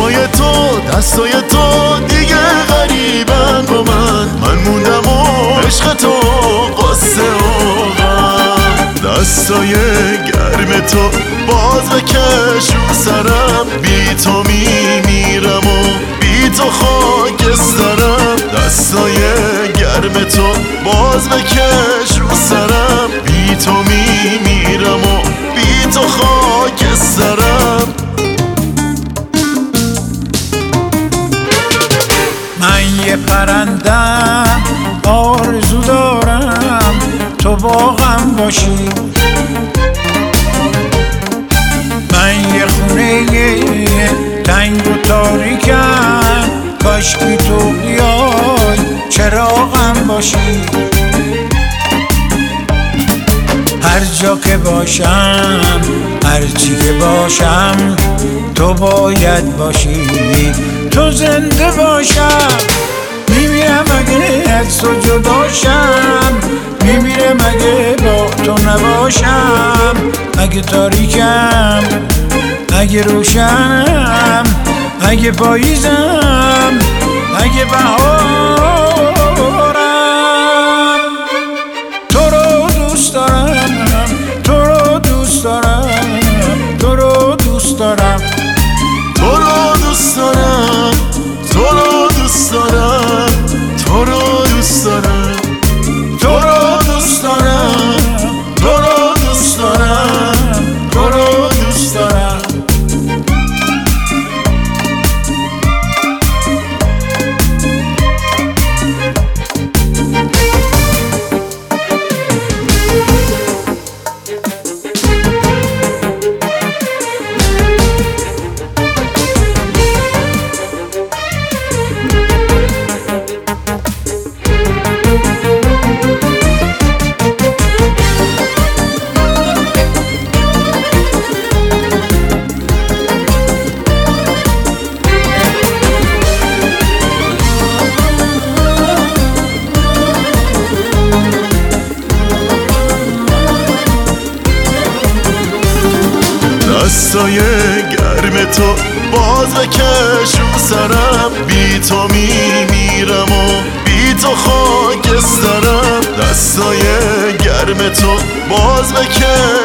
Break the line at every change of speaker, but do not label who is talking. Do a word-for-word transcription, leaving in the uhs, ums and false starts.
چشمای تو دستای تو دیگه غریبن با من من موندم و عشق تو قصه و غم دستای گرم تو باز بکش رو سرم بی تو میمیرم و بی تو خاکسترم دستای گرم تو باز بکش رو سرم بی تو میمیرم و بی تو خاکسترم
من یه پرندم آرزو دارم تو باغم باشی من یه خونه تنگ و تاریکم کاشکی تو بیای چراغم باشی هر جا که باشم هر چی که باشم تو باید باشی تو زنده باشم میمیرم اگه از تو جداشم میمیرم اگه با تو نباشم اگه تاریکم اگه روشنم اگه پاییزم اگه بهارم تو رو دوست دارم تو رو دوست دارم تو رو دوست دارم
تو رو دوست دارم تو رو دوست دارم تو رو دوست دارم تو رو دوست دارم تو رو دوست دارم تو رو دوست دارم دستای گرم تو باز بکش رو سرم بی تو میمیرم و بی تو خاکسترم دستای گرم تو باز بکش